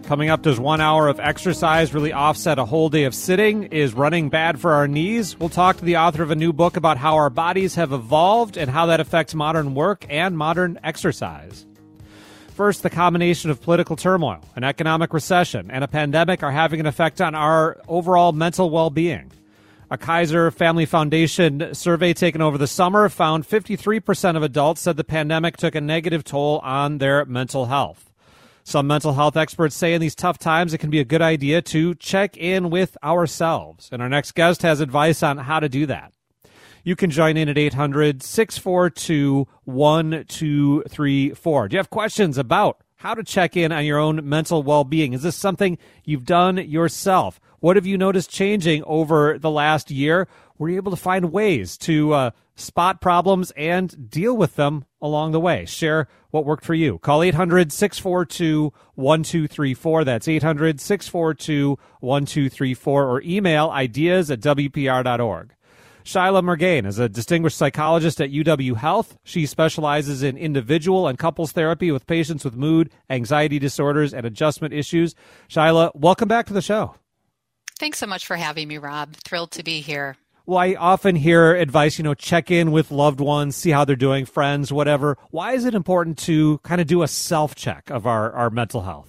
Coming up, does 1 hour of exercise really offset a whole day of sitting? Is running bad for our knees? We'll talk to the author of a new book about how our bodies have evolved and how that affects modern work and modern exercise. First, the combination of political turmoil, an economic recession, and a pandemic are having an effect on our overall mental well-being. A Kaiser Family Foundation survey taken over the summer found 53% of adults said the pandemic took a negative toll on their mental health. Some mental health experts say in these tough times it can be a good idea to check in with ourselves. And our next guest has advice on how to do that. You can join in at 800-642-1234. Do you have questions about how to check in on your own mental well-being? Is this something you've done yourself? What have you noticed changing over the last year? Were you able to find ways to spot problems and deal with them along the way? Share what worked for you. Call 800-642-1234. That's 800-642-1234, or email ideas@wpr.org. Shyla Murgain is a distinguished psychologist at UW Health. She specializes in individual and couples therapy with patients with mood, anxiety disorders, and adjustment issues. Shyla, welcome back to the show. Thanks so much for having me, Rob. Thrilled to be here. Well, I often hear advice, check in with loved ones, see how they're doing, friends, whatever. Why is it important to kind of do a self-check of our mental health?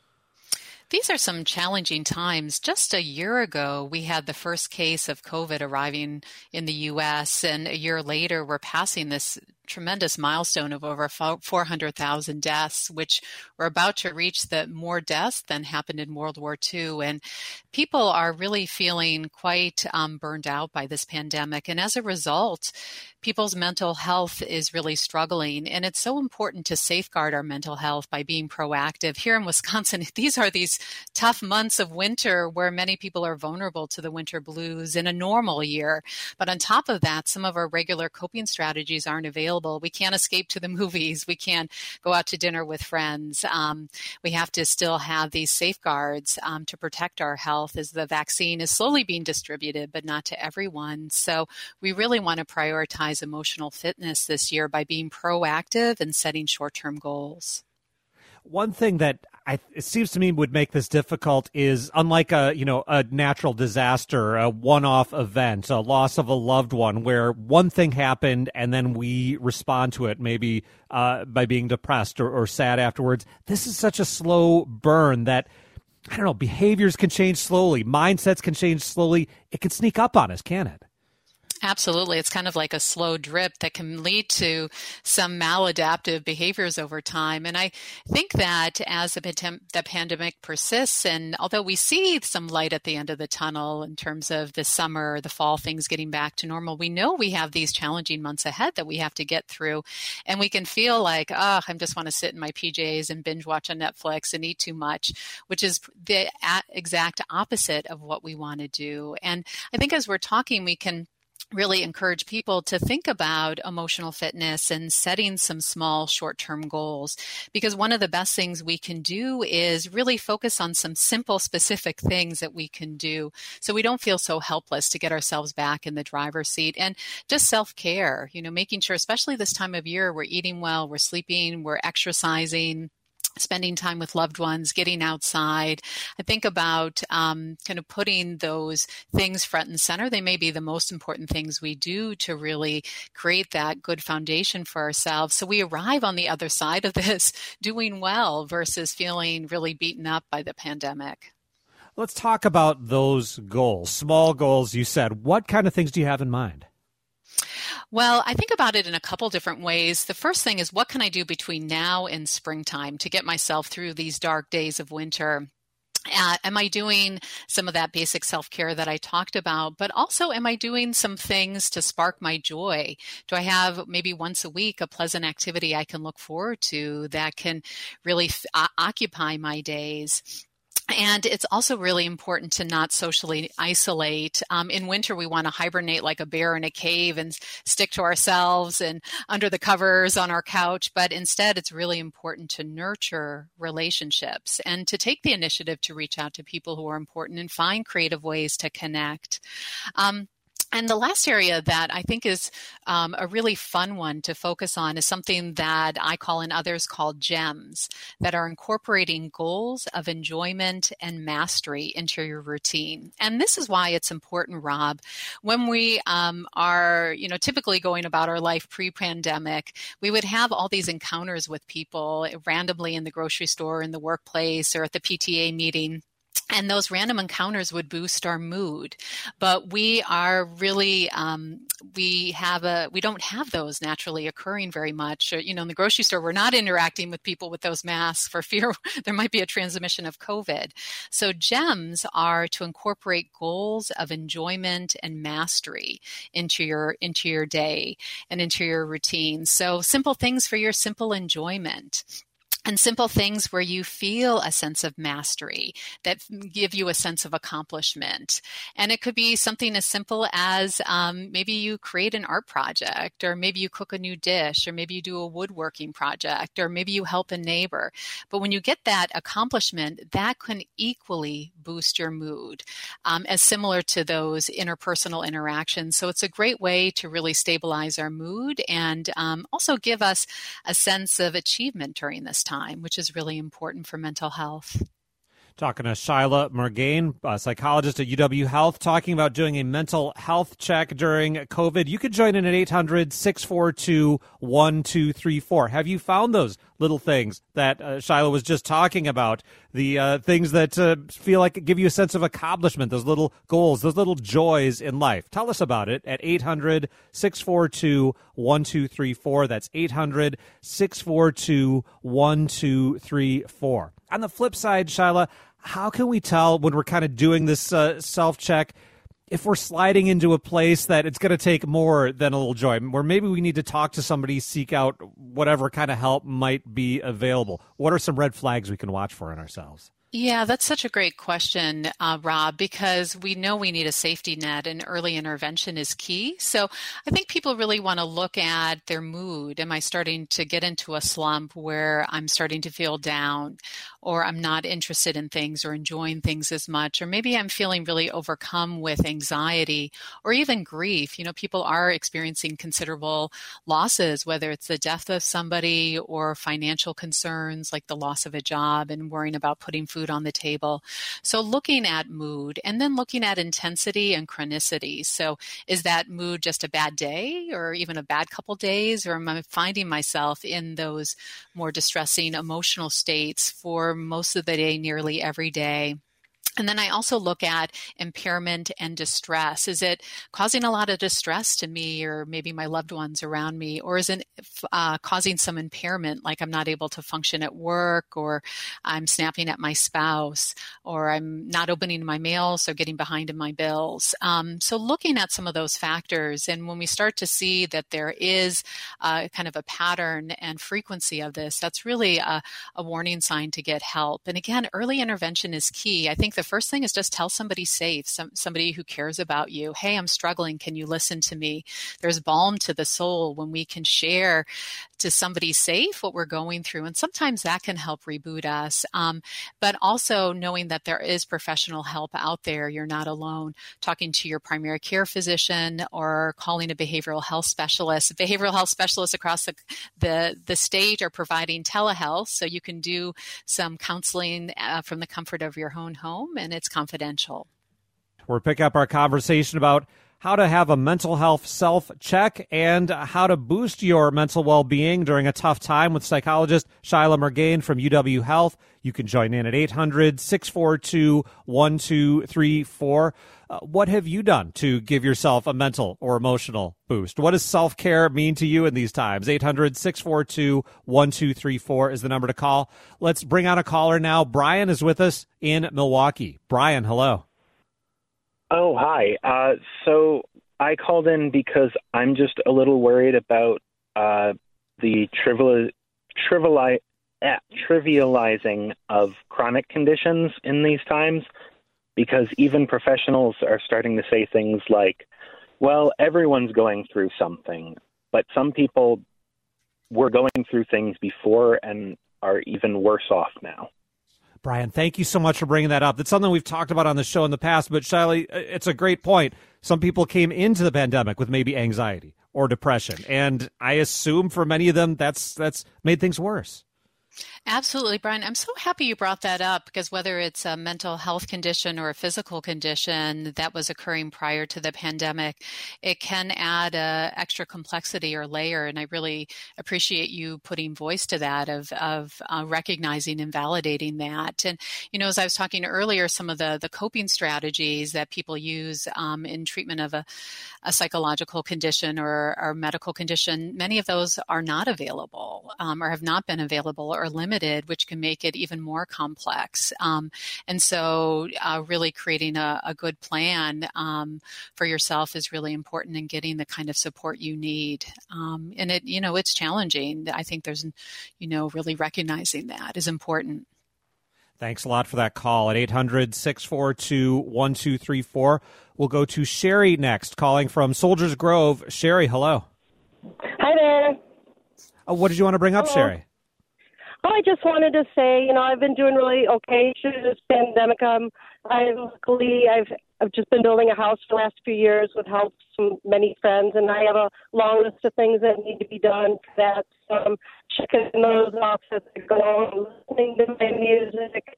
These are some challenging times. Just a year ago, we had the first case of COVID arriving in the U.S., and a year later, we're passing this tremendous milestone of over 400,000 deaths, which we're about to reach the more deaths than happened in World War II. And people are really feeling quite burned out by this pandemic. And as a result, people's mental health is really struggling. And it's so important to safeguard our mental health by being proactive. Here in Wisconsin, these tough months of winter where many people are vulnerable to the winter blues in a normal year. But on top of that, some of our regular coping strategies aren't available. We can't escape to the movies. We can't go out to dinner with friends. We have to still have these safeguards to protect our health as the vaccine is slowly being distributed, but not to everyone. So we really want to prioritize emotional fitness this year by being proactive and setting short-term goals. One thing that it seems to me would make this difficult is, unlike a natural disaster, a one-off event, a loss of a loved one, where one thing happened and then we respond to it maybe by being depressed or sad afterwards. This is such a slow burn that, behaviors can change slowly, mindsets can change slowly. It can sneak up on us, can it? Absolutely. It's kind of like a slow drip that can lead to some maladaptive behaviors over time. And I think that as the pandemic persists, and although we see some light at the end of the tunnel in terms of the summer, the fall, things getting back to normal, we know we have these challenging months ahead that we have to get through. And we can feel like, I just want to sit in my PJs and binge watch on Netflix and eat too much, which is the exact opposite of what we want to do. And I think as we're talking, we can really encourage people to think about emotional fitness and setting some small short-term goals, because one of the best things we can do is really focus on some simple, specific things that we can do so we don't feel so helpless to get ourselves back in the driver's seat. And just self-care, making sure, especially this time of year, we're eating well, we're sleeping, we're exercising, spending time with loved ones, getting outside. I think about kind of putting those things front and center. They may be the most important things we do to really create that good foundation for ourselves. So we arrive on the other side of this doing well versus feeling really beaten up by the pandemic. Let's talk about those goals, small goals, you said. What kind of things do you have in mind? Well, I think about it in a couple different ways. The first thing is, what can I do between now and springtime to get myself through these dark days of winter? Am I doing some of that basic self-care that I talked about? But also, am I doing some things to spark my joy? Do I have maybe once a week a pleasant activity I can look forward to that can really occupy my days? And it's also really important to not socially isolate. In winter, we want to hibernate like a bear in a cave and stick to ourselves and under the covers on our couch. But instead, it's really important to nurture relationships and to take the initiative to reach out to people who are important and find creative ways to connect. And the last area that I think is a really fun one to focus on is something that I call and others call GEMS, that are incorporating goals of enjoyment and mastery into your routine. And this is why it's important, Rob. When we are, typically going about our life pre-pandemic, we would have all these encounters with people randomly in the grocery store, in the workplace, or at the PTA meeting. And those random encounters would boost our mood. But we are really, we don't have those naturally occurring very much. In the grocery store, we're not interacting with people with those masks for fear there might be a transmission of COVID. So GEMS are to incorporate goals of enjoyment and mastery into your day and into your routine. So simple things for your simple enjoyment. And simple things where you feel a sense of mastery that give you a sense of accomplishment. And it could be something as simple as maybe you create an art project, or maybe you cook a new dish, or maybe you do a woodworking project, or maybe you help a neighbor. But when you get that accomplishment, that can equally boost your mood, as similar to those interpersonal interactions. So it's a great way to really stabilize our mood and also give us a sense of achievement during this time, which is really important for mental health. Talking to Shyla Murgain, a psychologist at UW Health, talking about doing a mental health check during COVID. You could join in at 800-642-1234. Have you found those little things that Shyla was just talking about, the things that feel like give you a sense of accomplishment, those little goals, those little joys in life? Tell us about it at 800-642-1234. That's 800-642-1234. On the flip side, Shyla, how can we tell when we're kind of doing this self-check if we're sliding into a place that it's going to take more than a little joy, where maybe we need to talk to somebody, seek out whatever kind of help might be available? What are some red flags we can watch for in ourselves? Yeah, that's such a great question, Rob, because we know we need a safety net and early intervention is key. So I think people really want to look at their mood. Am I starting to get into a slump where I'm starting to feel down, or I'm not interested in things or enjoying things as much, or maybe I'm feeling really overcome with anxiety or even grief? People are experiencing considerable losses, whether it's the death of somebody or financial concerns like the loss of a job and worrying about putting food on the table. So looking at mood and then looking at intensity and chronicity. So is that mood just a bad day or even a bad couple days, or am I finding myself in those more distressing emotional states for most of the day, nearly every day? And then I also look at impairment and distress. Is it causing a lot of distress to me or maybe my loved ones around me? Or is it causing some impairment, like I'm not able to function at work, or I'm snapping at my spouse, or I'm not opening my mail, so getting behind in my bills? So looking at some of those factors, and when we start to see that there is kind of a pattern and frequency of this, that's really a warning sign to get help. And again, early intervention is key. I think the first thing is just tell somebody safe, somebody who cares about you. Hey, I'm struggling. Can you listen to me? There's balm to the soul when we can share to somebody safe what we're going through. And sometimes that can help reboot us. But also knowing that there is professional help out there. You're not alone. Talking to your primary care physician or calling a behavioral health specialist. Behavioral health specialists across the state are providing telehealth, so you can do some counseling from the comfort of your own home, and it's confidential. We'll pick up our conversation about how to have a mental health self-check and how to boost your mental well-being during a tough time with psychologist Shyla Murgain from UW Health. You can join in at 800-642-1234. What have you done to give yourself a mental or emotional boost? What does self-care mean to you in these times? 800-642-1234 is the number to call. Let's bring on a caller now. Brian is with us in Milwaukee. Brian, hello. Oh, hi. So I called in because I'm just a little worried about the trivializing of chronic conditions in these times, because even professionals are starting to say things like, well, everyone's going through something, but some people were going through things before and are even worse off now. Brian, thank you so much for bringing that up. That's something we've talked about on the show in the past, but Shiley, it's a great point. Some people came into the pandemic with maybe anxiety or depression, and I assume for many of them that's made things worse. Absolutely, Brian. I'm so happy you brought that up because whether it's a mental health condition or a physical condition that was occurring prior to the pandemic, it can add extra complexity or layer. And I really appreciate you putting voice to that of recognizing and validating that. And, as I was talking earlier, some of the coping strategies that people use in treatment of a psychological condition or medical condition, many of those are not available or have not been available or limited, which can make it even more complex. And so really creating a good plan for yourself is really important in getting the kind of support you need. And it's challenging. I think there's, really recognizing that is important. Thanks a lot for that call at 800-642-1234. We'll go to Sherry next, calling from Soldiers Grove. Sherry, hello. Hi there. What did you want to bring up, Hello. Sherry? Oh, I just wanted to say, I've been doing really okay through this pandemic. I've just been building a house for the last few years with help from many friends, and I have a long list of things that need to be done for that. So I'm checking those off as I go, listening to my music.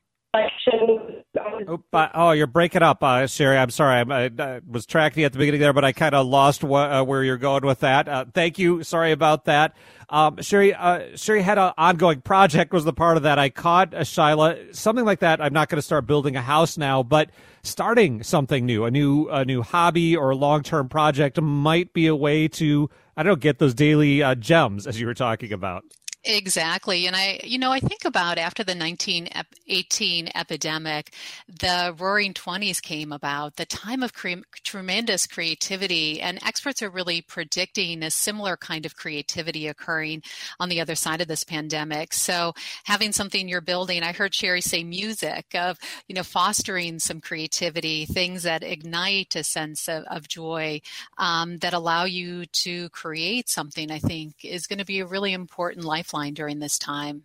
You're breaking up, Sherry. I'm sorry. I was tracking you at the beginning there, but I kind of lost where you're going with that. Thank you. Sorry about that. Sherry had an ongoing project was the part of that. I caught Shyla, something like that. I'm not going to start building a house now, but starting something new, a new hobby or a long-term project might be a way to, get those daily gems as you were talking about. Exactly. And I think about after the 1918 epidemic, the Roaring Twenties came about, the time of tremendous creativity, and experts are really predicting a similar kind of creativity occurring on the other side of this pandemic. So having something you're building, I heard Sherry say music, of, fostering some creativity, things that ignite a sense of joy, that allow you to create something, I think is going to be a really important lifeline during this time.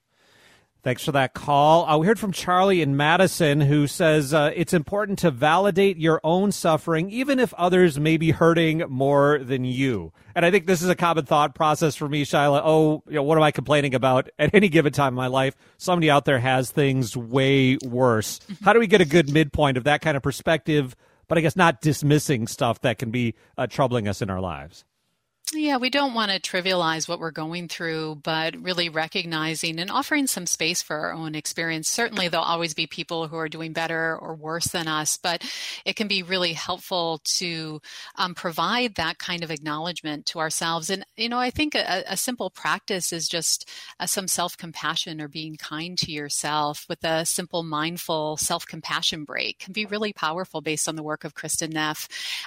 Thanks for that call. We heard from Charlie in Madison, who says it's important to validate your own suffering, even if others may be hurting more than you. And I think this is a common thought process for me, Shyla. What am I complaining about at any given time in my life? Somebody out there has things way worse. How do we get a good midpoint of that kind of perspective, but I guess not dismissing stuff that can be troubling us in our lives? Yeah, we don't want to trivialize what we're going through, but really recognizing and offering some space for our own experience. Certainly, there'll always be people who are doing better or worse than us, but it can be really helpful to provide that kind of acknowledgement to ourselves. And, I think a simple practice is just some self-compassion or being kind to yourself with a simple mindful self-compassion break can be really powerful based on the work of Kristin Neff,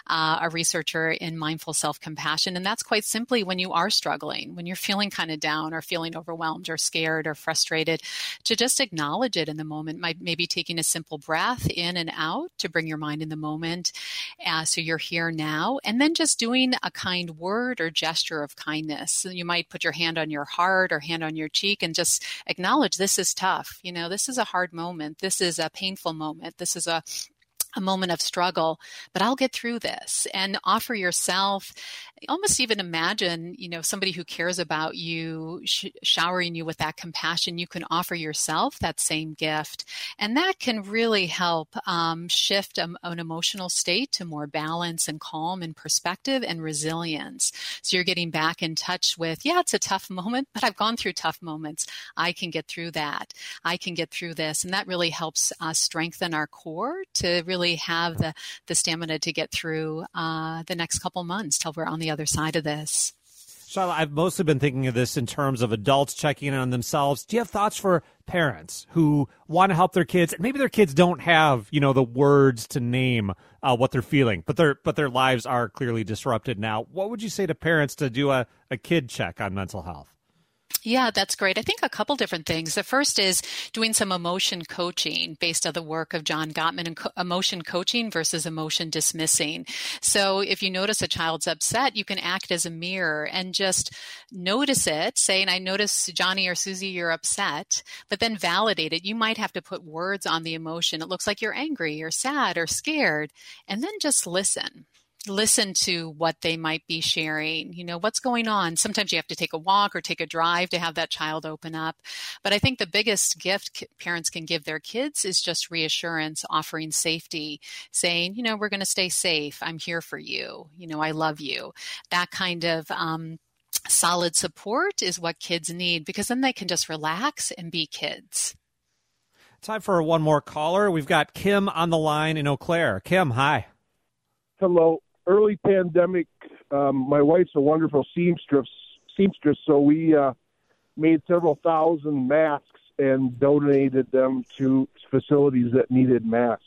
a researcher in mindful self-compassion. And that's quite simply when you are struggling, when you're feeling kind of down or feeling overwhelmed or scared or frustrated, to just acknowledge it in the moment. Maybe taking a simple breath in and out to bring your mind in the moment. So you're here now. And then just doing a kind word or gesture of kindness. So you might put your hand on your heart or hand on your cheek and just acknowledge this is tough. This is a hard moment. This is a painful moment. This is a moment of struggle, but I'll get through this. And offer yourself, almost even imagine, somebody who cares about you showering you with that compassion. You can offer yourself that same gift. And that can really help shift an emotional state to more balance and calm and perspective and resilience. So you're getting back in touch with, it's a tough moment, but I've gone through tough moments. I can get through that. I can get through this. And that really helps strengthen our core to really have the stamina to get through the next couple months till we're on the other side of this. Charlotte, I've mostly been thinking of this in terms of adults checking in on themselves. Do you have thoughts for parents who want to help their kids? Maybe their kids don't have, the words to name what they're feeling, but their lives are clearly disrupted now. What would you say to parents to do a kid check on mental health? Yeah, that's great. I think a couple different things. The first is doing some emotion coaching based on the work of John Gottman and emotion coaching versus emotion dismissing. So if you notice a child's upset, you can act as a mirror and just notice it, saying, I notice Johnny or Susie, you're upset, but then validate it. You might have to put words on the emotion. It looks like you're angry or sad or scared, and then just listen. Listen to what they might be sharing, what's going on. Sometimes you have to take a walk or take a drive to have that child open up. But I think the biggest gift parents can give their kids is just reassurance, offering safety, saying, we're going to stay safe. I'm here for you. I love you. That kind of solid support is what kids need, because then they can just relax and be kids. Time for one more caller. We've got Kim on the line in Eau Claire. Kim, hi. Hello. Early pandemic, my wife's a wonderful seamstress, so we made several thousand masks and donated them to facilities that needed masks.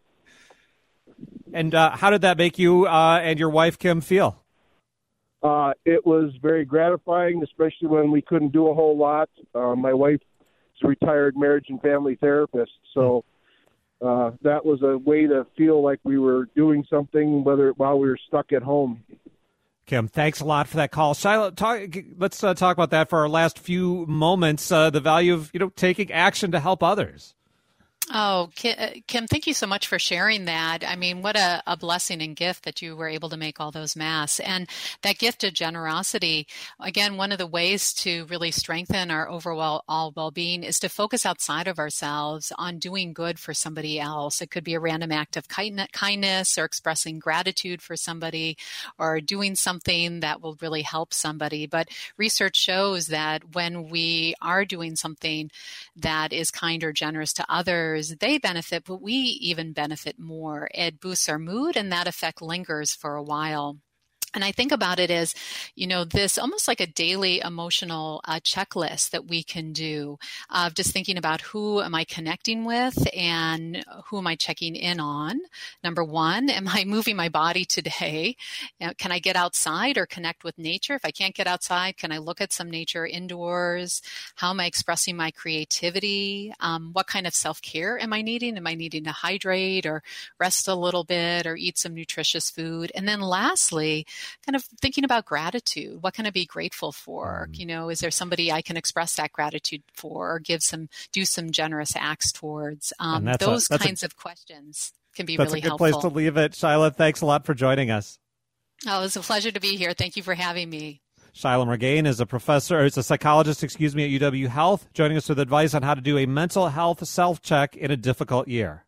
And how did that make you and your wife, Kim, feel? It was very gratifying, especially when we couldn't do a whole lot. My wife is a retired marriage and family therapist, so that was a way to feel like we were doing something, while we were stuck at home. Kim, thanks a lot for that call. Shiloh, let's talk about that for our last few moments, the value of taking action to help others. Oh, Kim, thank you so much for sharing that. I mean, what a blessing and gift that you were able to make all those masks. And that gift of generosity, again, one of the ways to really strengthen our overall well-being is to focus outside of ourselves on doing good for somebody else. It could be a random act of kindness or expressing gratitude for somebody or doing something that will really help somebody. But research shows that when we are doing something that is kind or generous to others, they benefit, but we even benefit more. It boosts our mood, and that effect lingers for a while. And I think about it as, this almost like a daily emotional checklist that we can do of just thinking about who am I connecting with and who am I checking in on. Number one, am I moving my body today? Can I get outside or connect with nature? If I can't get outside, can I look at some nature indoors? How am I expressing my creativity? What kind of self-care am I needing? Am I needing to hydrate or rest a little bit or eat some nutritious food? And then lastly, kind of thinking about gratitude. What can I be grateful for? Is there somebody I can express that gratitude for or do some generous acts towards? Those kinds of questions can be really helpful. That's a good place to leave it. Shiloh, thanks a lot for joining us. Oh, it's a pleasure to be here. Thank you for having me. Shiloh Mergain is a psychologist, at UW Health, joining us with advice on how to do a mental health self-check in a difficult year.